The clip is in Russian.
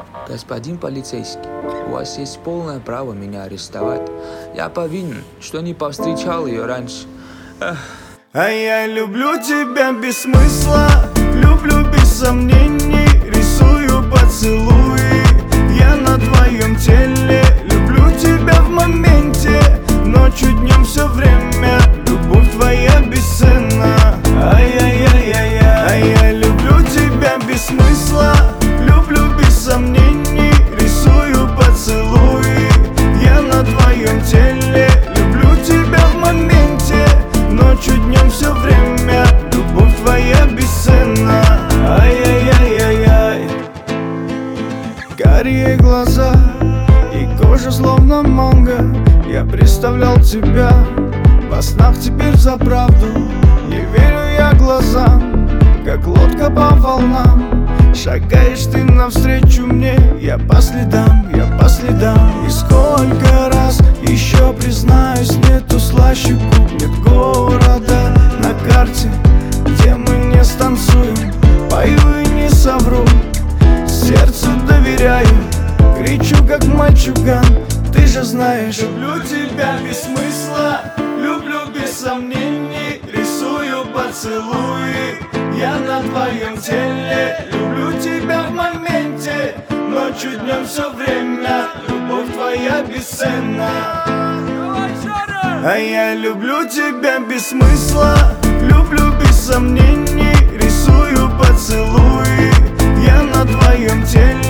Господин полицейский, у вас есть полное право меня арестовать. Я повинен, что не повстречал ее раньше. А я люблю тебя без смысла, люблю без сомнений, рисую поцелуи я на твоем теле. Люблю тебя в моменте, ночью, днем, все время. Любовь твоя бесценна. Ай-яй-яй-яй-яй. А я люблю тебя без смысла, люблю без сомнений, рисую поцелуи я на твоем теле. Люблю тебя в моменте, ночью, днем, все время. Любовь твоя бесценна. Ай-яй-яй-яй-яй. Карие глаза и кожа словно манго. Я представлял тебя во снах, теперь за правду не верю я глазам, как лодка по волнам. Шагаешь ты навстречу мне, я по следам, я по следам. И сколько раз еще признаюсь, нету слаще губ, нет города на карте, где мы не станцуем. Пою и не совру, сердцу доверяю, кричу как мальчуган, ты же знаешь. Люблю тебя без смысла, люблю без сомнений, рисую поцелуи я на твоем теле. Люблю тебя в моменте, ночью, днем, все время. Любовь твоя бесценна. А я люблю тебя без смысла, люблю без сомнений, рисую поцелуи я на твоем теле.